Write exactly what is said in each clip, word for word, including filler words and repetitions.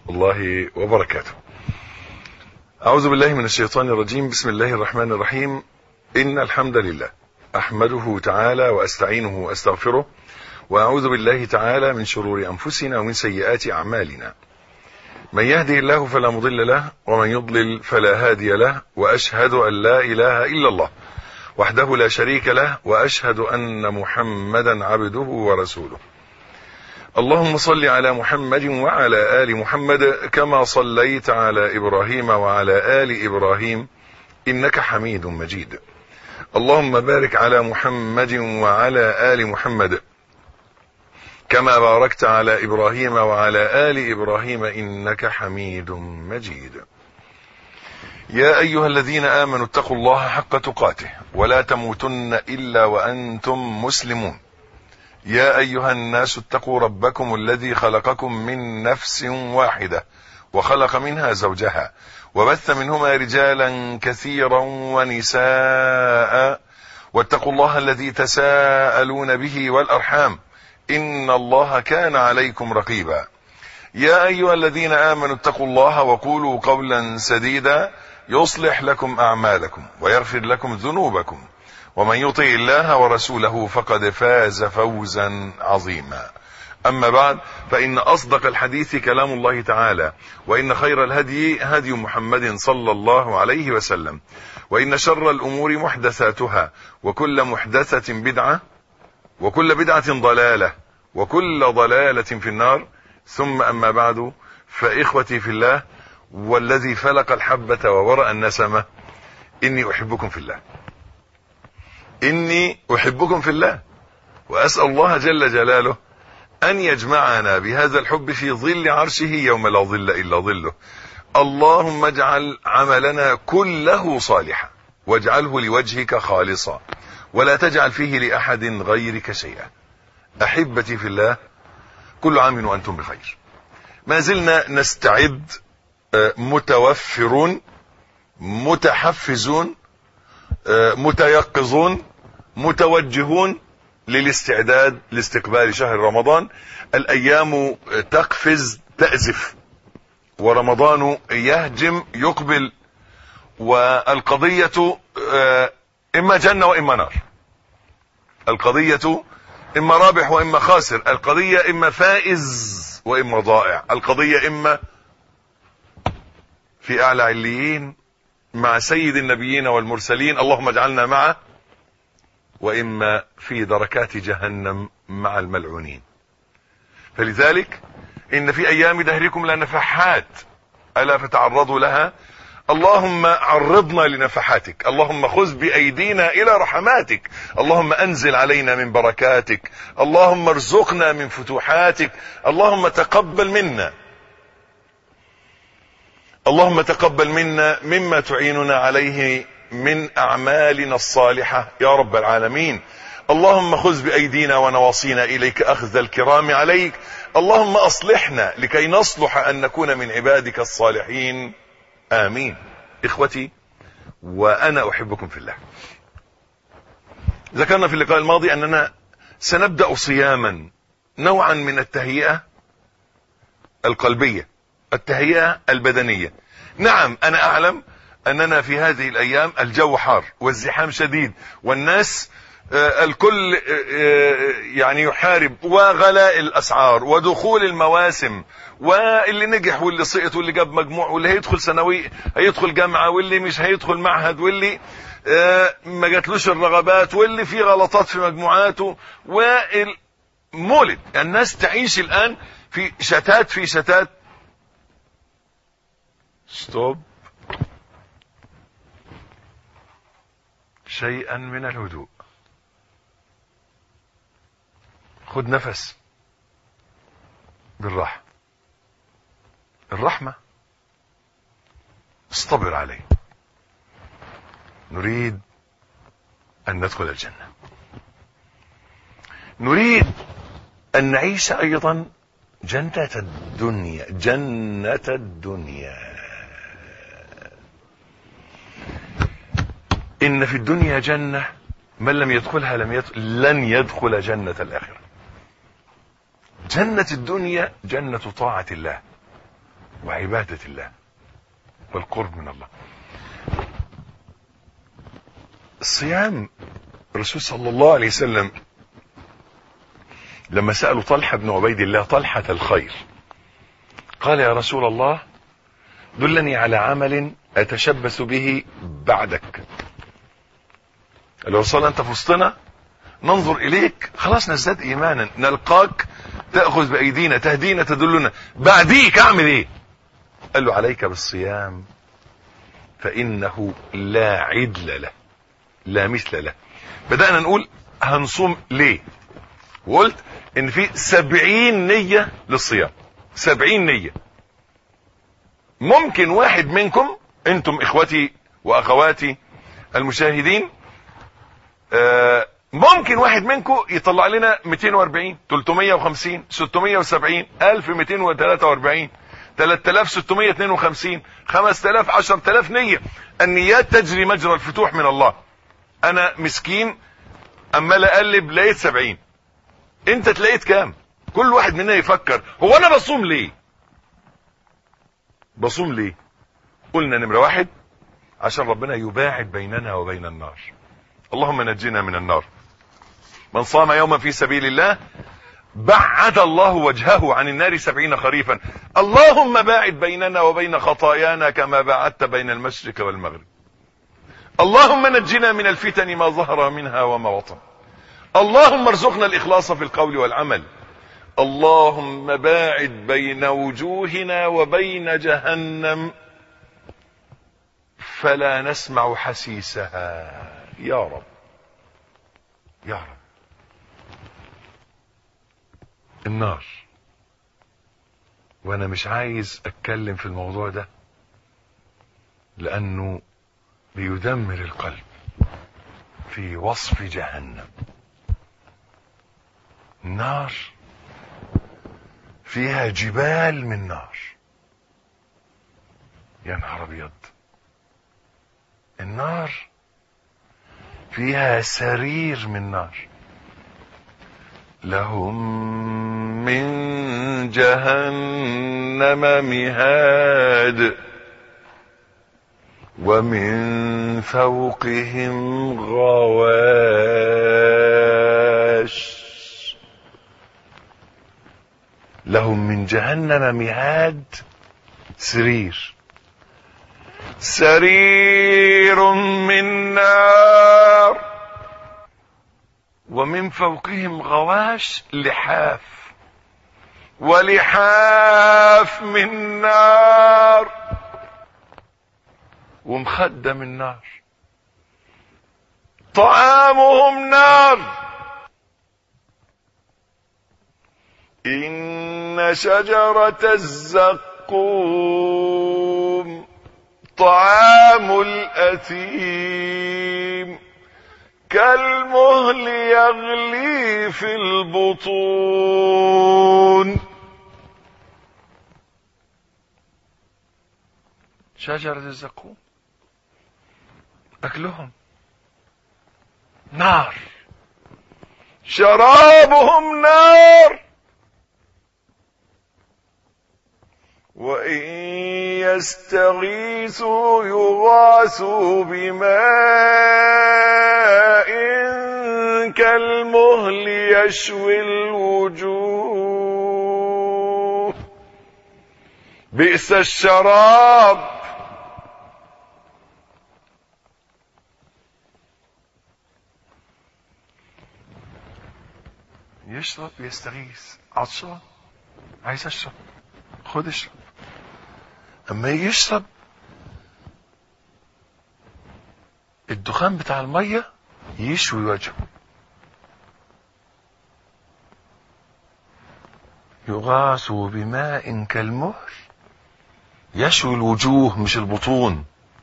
الله وبركاته. أعوذ بالله من الشيطان الرجيم. بسم الله الرحمن الرحيم. إن الحمد لله أحمده تعالى وأستعينه وأستغفره، وأعوذ بالله تعالى من شرور أنفسنا ومن سيئات أعمالنا. من يهده الله فلا مضل له، ومن يضلل فلا هادي له، وأشهد أن لا إله إلا الله وحده لا شريك له، وأشهد أن محمدا عبده ورسوله. اللهم صل على محمد وعلى آل محمد كما صليت على إبراهيم وعلى آل إبراهيم إنك حميد مجيد. اللهم بارك على محمد وعلى آل محمد كما باركت على إبراهيم وعلى آل إبراهيم إنك حميد مجيد. يا أيها الذين آمنوا اتقوا الله حق تقاته ولا تموتن إلا وأنتم مسلمون. يا أيها الناس اتقوا ربكم الذي خلقكم من نفس واحدة وخلق منها زوجها وبث منهما رجالا كثيرا ونساء، واتقوا الله الذي تساءلون به والأرحام إن الله كان عليكم رقيبا. يا أيها الذين آمنوا اتقوا الله وقولوا قولا سديدا يصلح لكم أعمالكم ويغفر لكم ذنوبكم، ومن يطع الله ورسوله فقد فاز فوزا عظيما. أما بعد، فإن أصدق الحديث كلام الله تعالى، وإن خير الهدي هدي محمد صلى الله عليه وسلم، وإن شر الأمور محدثاتها، وكل محدثة بدعة، وكل بدعة ضلالة، وكل ضلالة في النار. ثم أما بعد، فإخوتي في الله والذي فلق الحبة وورأ النسمة، إني أحبكم في الله إني أحبكم في الله وأسأل الله جل جلاله أن يجمعنا بهذا الحب في ظل عرشه يوم لا ظل إلا ظله. اللهم اجعل عملنا كله صالحا، واجعله لوجهك خالصا، ولا تجعل فيه لأحد غيرك شيئا. أحبتي في الله، كل عام وأنتم بخير. ما زلنا نستعد، متوفرون متحفزون متيقظون متوجهون للاستعداد لاستقبال شهر رمضان. الأيام تقفز تأزف، ورمضان يهجم يقبل، والقضية إما جنة وإما نار. القضية إما رابح وإما خاسر. القضية إما فائز وإما ضائع. القضية إما في أعلى عليين مع سيد النبيين والمرسلين، اللهم اجعلنا معه، وإما في دركات جهنم مع الملعونين. فلذلك إن في أيام دهركم لنفحات ألا فتعرضوا لها. اللهم عرضنا لنفحاتك، اللهم خذ بأيدينا إلى رحماتك، اللهم أنزل علينا من بركاتك، اللهم ارزقنا من فتوحاتك، اللهم تقبل منا اللهم تقبل منا مما تعيننا عليه من أعمالنا الصالحة يا رب العالمين. اللهم خذ بأيدينا ونواصينا إليك أخذ الكرام عليك. اللهم أصلحنا لكي نصلح أن نكون من عبادك الصالحين، آمين. إخوتي، وأنا أحبكم في الله. ذكرنا في اللقاء الماضي أننا سنبدأ صياما، نوعا من التهيئة القلبية، التهيئة البدنية. نعم، أنا أعلم أننا في هذه الأيام الجو حار والزحام شديد، والناس آه الكل آه يعني يحارب، وغلاء الأسعار ودخول المواسم، واللي نجح واللي سقط واللي جاب مجموع واللي هيدخل ثانوي هيدخل جامعة واللي مش هيدخل معهد واللي آه ما جاتلوش الرغبات واللي فيه غلطات في مجموعاته، والمولد. الناس تعيش الآن في شتات في شتات. ستوب، شيئا من الهدوء. خد نفس بالراحة. الرحمة اصطبر عليه. نريد أن ندخل الجنة، نريد أن نعيش أيضا جنة الدنيا. جنة الدنيا. إن في الدنيا جنة من لم يدخلها لم يدخل لن يدخل جنة الآخرة. جنة الدنيا جنة طاعة الله عبادة الله والقرب من الله. الصيام، الرسول صلى الله عليه وسلم لما سألوا طلحة بن عبيد الله طلحة الخير قال يا رسول الله دلني على عمل أتشبث به بعدك. لو صلى أنت في وسطنا ننظر إليك خلاص نزداد إيمانا، نلقاك تأخذ بأيدينا تهدينا تدلنا، بعديك أعمل إيه؟ قال له عليك بالصيام فإنه لا عدل له لا مثل له. بدأنا نقول هنصوم ليه، وقلت ان في سبعين نية للصيام، سبعين نية. ممكن واحد منكم انتم اخوتي واخواتي المشاهدين، آه ممكن واحد منكم يطلع لنا مئتين واربعين ثلاثمائة وخمسين ستمائة وسبعين ألف ومئتين وثلاثة واربعين ثلاثة آلاف وستمائة واثنين وخمسين خمسة آلاف عشرة آلاف نية. النيات تجري مجرى الفتوح من الله. انا مسكين اما اقلب لقيت سبعين، انت تلاقيت كام؟ كل واحد مننا يفكر هو انا بصوم ليه؟ بصوم ليه؟ قلنا نمرة واحد عشان ربنا يباعد بيننا وبين النار. اللهم نجنا من النار. من صام يوما في سبيل الله بعد الله وجهه عن النار سبعين خريفا. اللهم باعد بيننا وبين خطايانا كما باعدت بين المشرق والمغرب. اللهم نجنا من الفتن ما ظهر منها وما بطن. اللهم ارزقنا الإخلاص في القول والعمل. اللهم باعد بين وجوهنا وبين جهنم فلا نسمع حسيسها يا رب يا رب. النار، وانا مش عايز اتكلم في الموضوع ده لانه بيدمر القلب في وصف جهنم. النار فيها جبال من نار، يا نهار ابيض. النار فيها سرير من نار، لهم من جهنم مهاد ومن فوقهم غواش. لهم من جهنم مهاد، سرير سرير من نار، ومن فوقهم غواش لحاف ولحاف من نار، ومخدة من نار. طعامهم نار. إن شجرة الزقوم طعام الأثيم كالمهل يغلي في البطون. شجرة الزقوم أكلهم نار، شرابهم نار. وإن يستغيثوا يغاثوا بماء كالمهل يشوي الوجوه بئس الشراب. يشرب يستغيث، عطشان عايز اشرب، خد اشرب. اما يشرب الدخان بتاع المية يشوي وجهه. يغاث بماء كالمهل يشوي الوجوه مش البطون.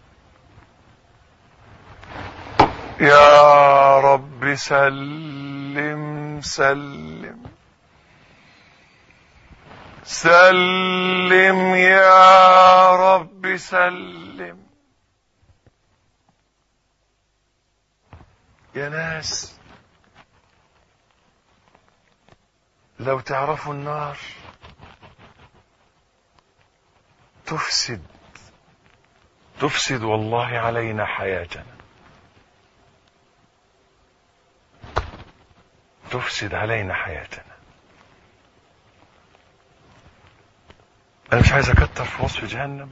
يا رب سلم سلم سلم يا رب سلم. يا ناس لو تعرفوا النار تفسد تفسد والله علينا حياتنا، تفسد علينا حياتنا. انا مش عايز اكتر في وصف جهنم،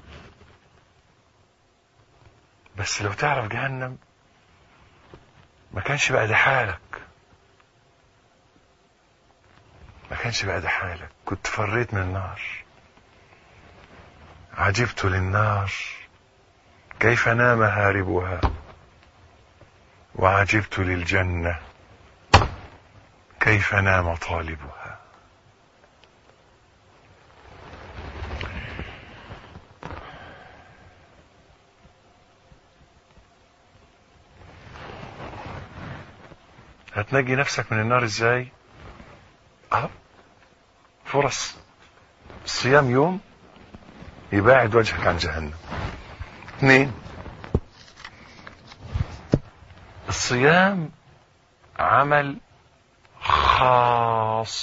بس لو تعرف جهنم ما كانش بقى ده حالك، ما كانش بقى ده حالك، كنت فريت من النار. عجبت للنار كيف نام هاربها، وعجبت للجنة كيف نام طالبها. هتنجي نفسك من النار ازاي؟ اه فرص. الصيام يوم يباعد وجهك عن جهنم. اثنين، الصيام عمل خاص.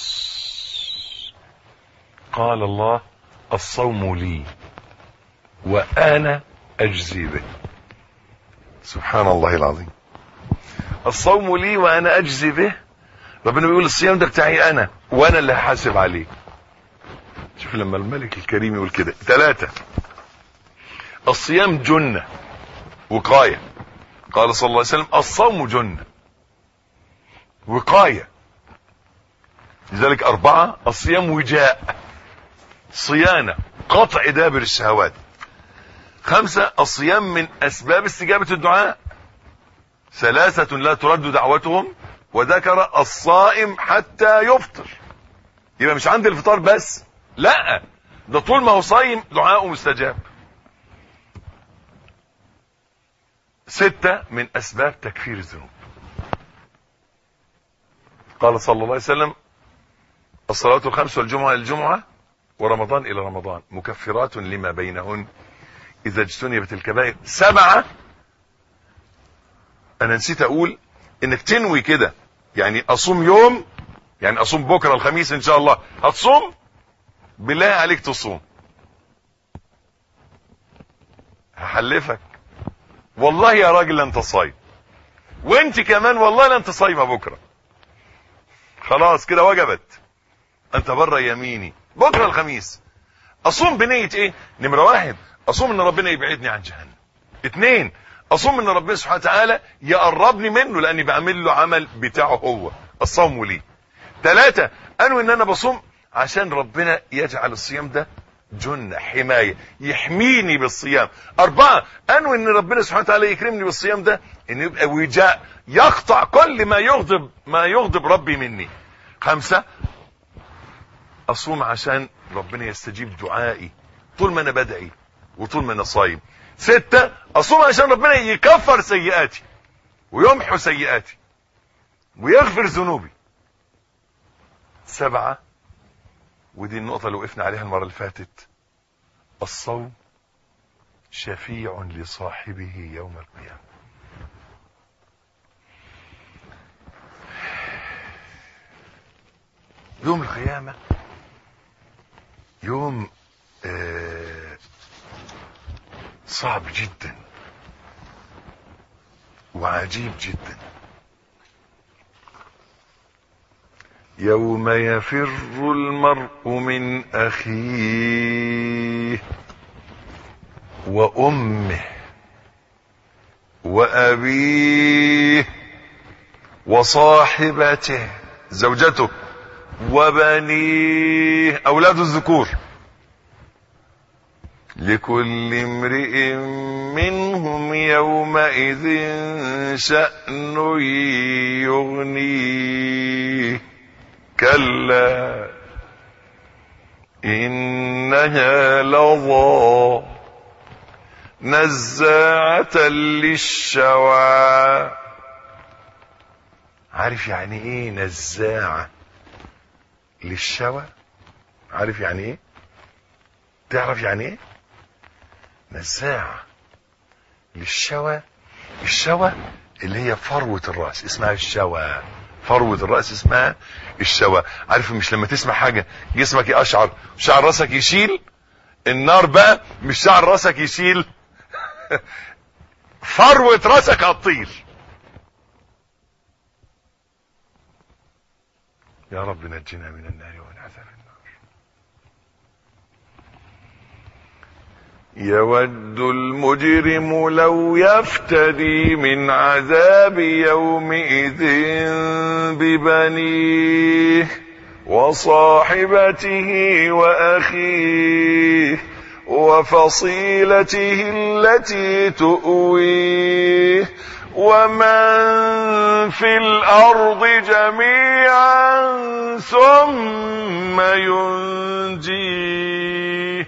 قال الله الصوم لي وأنا أجزي به. سبحان الله العظيم. الصوم لي وأنا أجزي به. ربنا بيقول الصيام ده بتاعي أنا وأنا اللي هحاسب عليه. شوف لما الملك الكريم يقول كده. ثلاثة، الصيام جنة وقاية. قال صلى الله عليه وسلم الصوم جنة وقاية. لذلك أربعة، الصيام وجاء، صيانة، قطع دابر الشهوات. خمسة، الصيام من أسباب استجابة الدعاء. ثلاثة لا ترد دعوتهم، وذكر الصائم حتى يفطر. يبقى مش عند الفطار بس، لا، ده طول ما هو صايم دعاءه مستجاب. ستة، من أسباب تكفير الذنوب. قال صلى الله عليه وسلم الصلاة الخمس والجمعة الجمعة ورمضان إلى رمضان مكفرات لما بينهن إذا اجتنبت الكبائر. سبعة، أنا نسيت أقول إنك تنوي كده، يعني أصوم يوم، يعني أصوم بكرة الخميس إن شاء الله هتصوم، بالله عليك تصوم. هحلفك والله يا راجل لن تصايم، وانت كمان والله لن تصايم بكرة. خلاص كده وجبت، انت بره يميني. بكرة الخميس اصوم بنية ايه؟ نمرة واحد، اصوم ان ربنا يبعدني عن جهنم. اتنين، اصوم ان ربنا سبحانه وتعالى يقربني منه لاني بعمل له عمل بتاعه هو، الصوم لي. تلاتة، انوي ان انا بصوم عشان ربنا يجعل الصيام ده جنة، حماية، يحميني بالصيام. أربعة، أنوي إن ربنا سبحانه وتعالى يكرمني بالصيام ده، إن يبقى وجاء يقطع كل ما يغضب ما يغضب ربي مني. خمسة، أصوم عشان ربنا يستجيب دعائي طول ما أنا بدعي وطول ما أنا صايم. ستة، أصوم عشان ربنا يكفر سيئاتي ويمحو سيئاتي ويغفر ذنوبي. سبعة، ودي النقطة اللي وقفنا عليها المرة اللي فاتت، الصوم شفيع لصاحبه يوم القيامة. يوم القيامة يوم آه صعب جدا وعجيب جدا. يوم يفر المرء من أخيه وأمه وأبيه وصاحبته زوجته وبنيه أولاد الذكور، لكل امرئ منهم يومئذ شأن يغنيه، كلا إنها لظى نزاعة للشوى. عارف يعني ايه نزاعة للشوى؟ عارف يعني ايه؟ تعرف يعني ايه نزاعة للشوى؟ الشوى اللي هي فروة الرأس اسمها الشوى، فروة الرأس اسمها الشوى. عارف مش لما تسمع حاجة جسمك يقشعر شعر رأسك يشيل، النار بقى مش شعر راسك يشيل فروة راسك هتطير. يا رب نجنا من النار ومن عذاب النار. يود المجرم لو يفتدي من عذاب يومئذ ببنيه وصاحبته وأخيه وفصيلته التي تؤويه ومن في الأرض جميعا ثم ينجيه.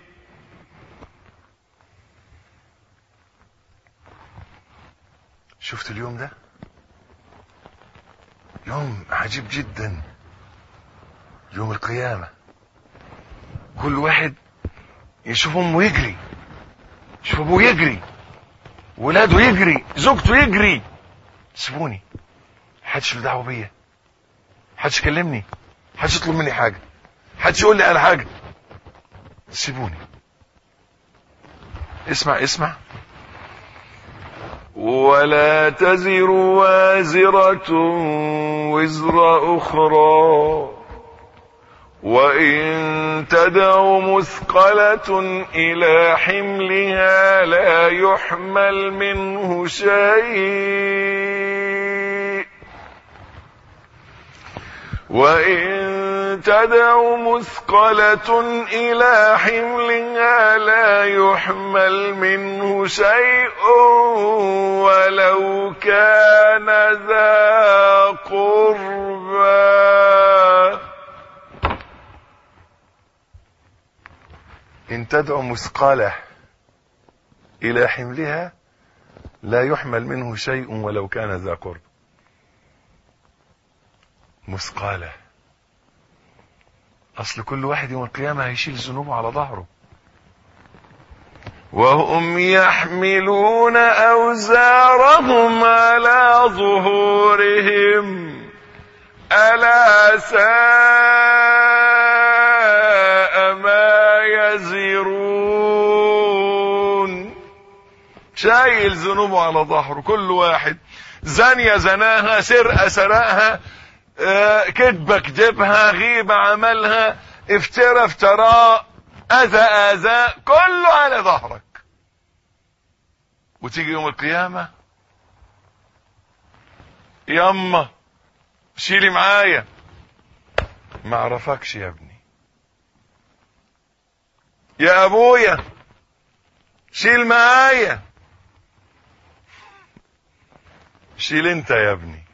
شفت اليوم ده؟ يوم عجيب جدا، يوم القيامة. كل واحد يشوف امه يجري، يشوف ابوه يجري، ولاده يجري، زوجته يجري. سيبوني، محدش له دعوه بيا، محدش يكلمني، محدش يطلب مني حاجه، محدش يقول لي على حاجه. سيبوني. اسمع اسمع. ولا تزر وازرة وزر أخرى وإن تدع مثقلة إلى حملها لا يحمل منه شيء وإن تدع مثقلة إلى حملها لا يحمل منه شيء ولو كان ذا قربى. إن تدع مثقلة إلى حملها لا يحمل منه شيء ولو كان ذا قرب. مثقلة، أصل كل واحد يوم القيامة هيشيل ذنوبه على ظهره. وهم يحملون أوزارهم على ظهورهم ألا ساء ما يزرون. شايل ذنوبه على ظهره كل واحد. زانية زناها، سرقة سرقها، آه، كذبة كذبها، غيبة عملها، افترى افتراء، اذى اذى، كله على ظهرك. وتيجي يوم القيامة ياما شيلي معايا. ما اعرفكش يا ابني. يا ابويا شيل معايا. شيل انت يا ابني.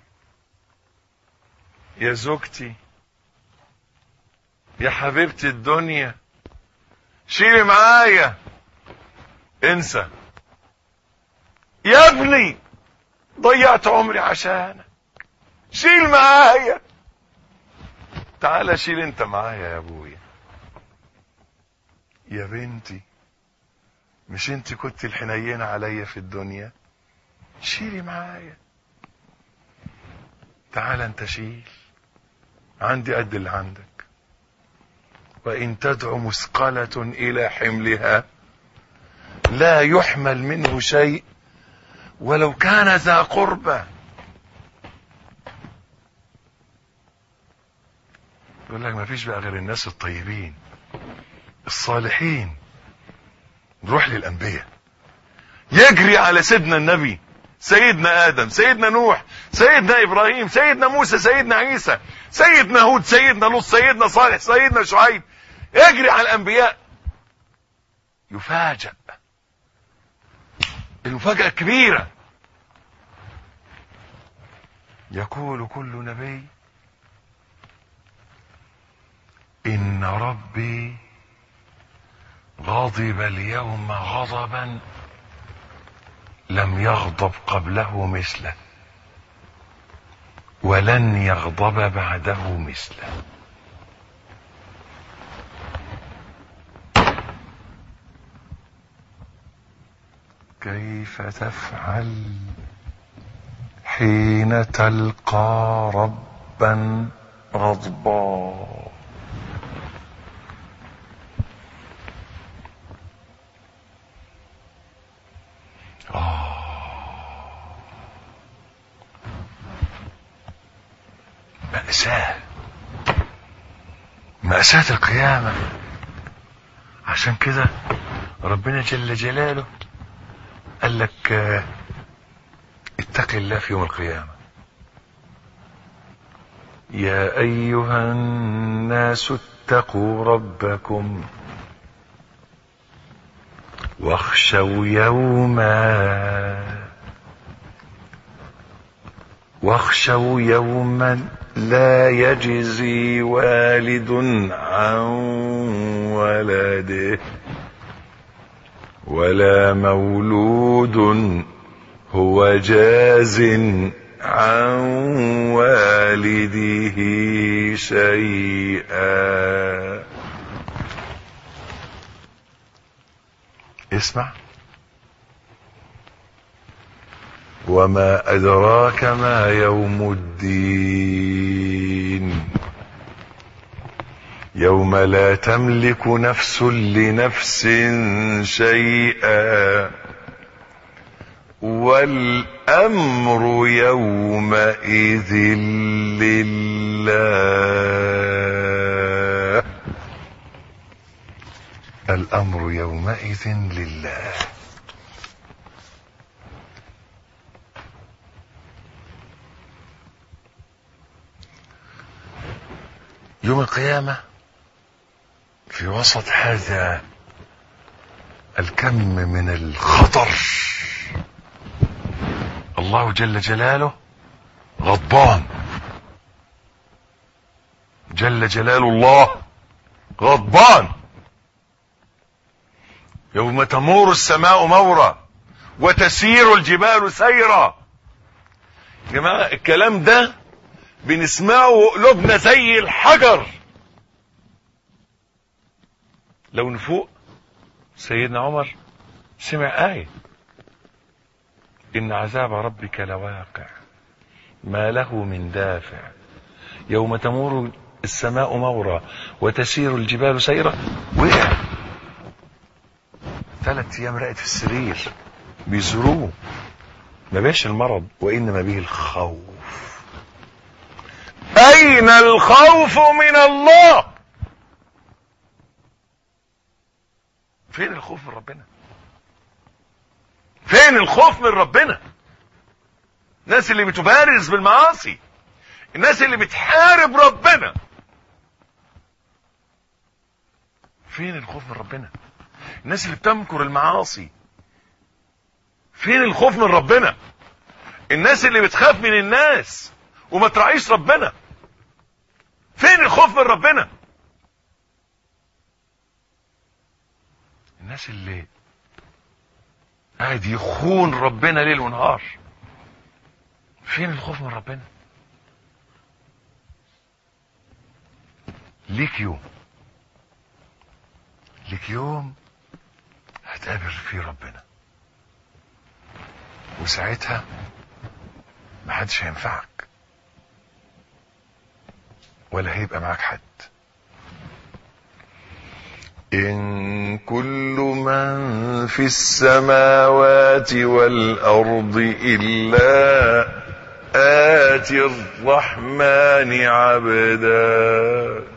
يا زوجتي، يا حبيبتي الدنيا، شيلي معايا. انسى يا ابني، ضيعت عمري عشانك، شيل معايا. تعال شيل انت معايا يا ابويا. يا بنتي، مش انت كنت الحنينة عليا في الدنيا؟ شيلي معايا. تعال انت شيل، عندي قد اللي عندك. وإن تدع مثقلة إلى حملها لا يحمل منه شيء ولو كان ذا قربى. يقول لك ما فيش بقى غير الناس الطيبين الصالحين. نروح للأنبياء، يجري على سيدنا النبي، سيدنا آدم، سيدنا نوح، سيدنا إبراهيم، سيدنا موسى، سيدنا عيسى، سيدنا هود، سيدنا لوط، سيدنا صالح، سيدنا شعيب. يجري على الأنبياء، يفاجأ المفاجأة كبيرة. يقول كل نبي إن ربي غضب اليوم غضبا لم يغضب قبله مثله ولن يغضب بعده مثله. كيف تفعل حين تلقى ربا غضبا؟ مأساة، مأساة القيامة. عشان كده ربنا جل جلاله قال لك اتق الله في يوم القيامة. يا أيها الناس اتقوا ربكم واخشوا يوما واخشوا يوما لا يجزي والد عن ولده ولا مولود هو جاز عن والده شيئا. اسمع. وما أدراك ما يوم الدين يوم لا تملك نفس لنفس شيئا والأمر يومئذ لله. الأمر يومئذ لله. يوم القيامة في وسط هذا الكم من الخطر الله جل جلاله غضبان. جل جلال الله غضبان. يوم تمور السماء مورا وتسير الجبال سيرا. يا جماعة الكلام ده بنسمعه وقلوبنا زي الحجر. لو نفوق سيدنا عمر سمع آية إن عذاب ربك لواقع ما له من دافع يوم تمور السماء مورا وتسير الجبال سيرا. وقع ثلاث ايام رقد في السرير بيزوروه. ما بيش المرض وإنما به الخوف. أين الخوف من الله؟ فين الخوف من ربنا؟ فين الخوف من ربنا؟ الناس اللي بتبارز بالمعاصي، الناس اللي بتحارب ربنا، فين الخوف من ربنا؟ الناس اللي بتمكر المعاصي، فين الخوف من ربنا؟ الناس اللي بتخاف من الناس وما تراعيش ربنا، فين الخوف من ربنا؟ الناس اللي قاعد يخون ربنا ليل ونهار، فين الخوف من ربنا؟ ليك يوم، ليك يوم هتقابل فيه ربنا، وساعتها محدش هينفعك ولا هيبقى معاك حد. إن كل من في السماوات والأرض إلا آتي الرحمن عبدا.